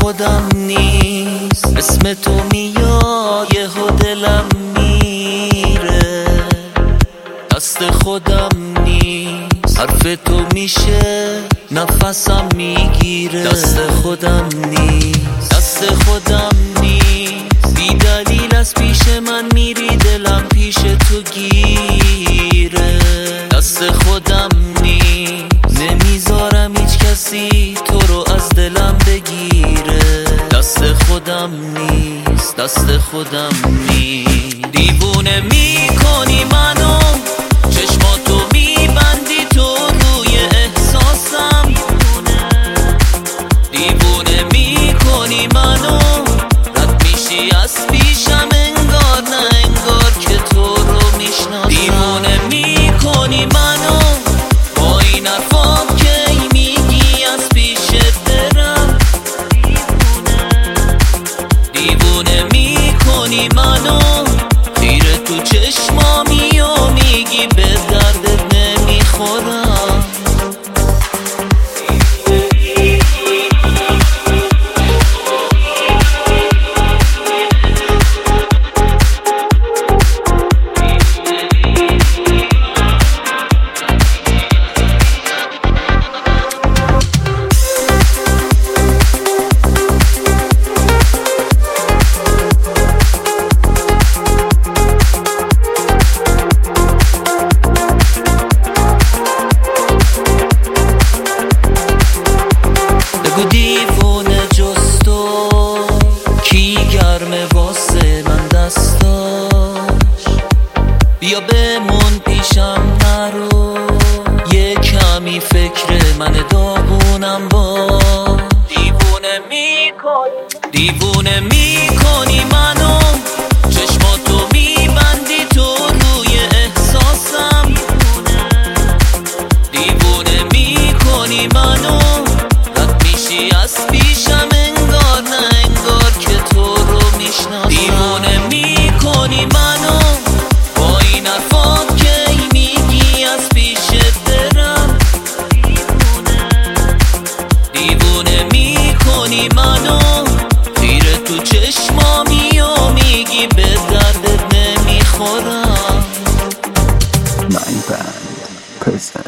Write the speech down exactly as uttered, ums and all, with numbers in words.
خودم نیست، اسم تو میاد یهو دلم میره. دست خودم نیست، حرف تو میشه نفسم میگیره. دست خودم نیست، دست خودم نیست، بی دلیل از پیش من میری دلم پیش تو گیره. دست خودم نیست، نمیذارم هیچ کسی تو رو از دلم بگیره. دست خودم نیست، دست خودم نیست. دیوونه میکنی منو، چشماتو میبندی تو روی احساسم. دیوونه میکنی منو، رد میشی از پیشم انگار نه انگار که تو رو میشناسم. دیوونه میکنی منو با این حرفام که میگی از پیشت برم. دیوونه میکنی منو، خیره تو چشمامی و میگی به دردت نمیخورم. دیوونه جز تو کی گرمه واسه من دستاش؟ بیا بمون پیشم نرو، یه کمی فکر من داغونم با. دیوونه میکنی دیوونه میکنی منو، چشماتو میبندی تو روی احساسم. دیوونه میکنی منو، از پیشم انگار نه انگار که تو رو میشناسم. دیوونه میکنی منو با این حرفات که میگی از پیشت برم. دیوونه میکنی منو، خیره تو چشمامی و میگی به دردت نمیخورم. Mind Band presents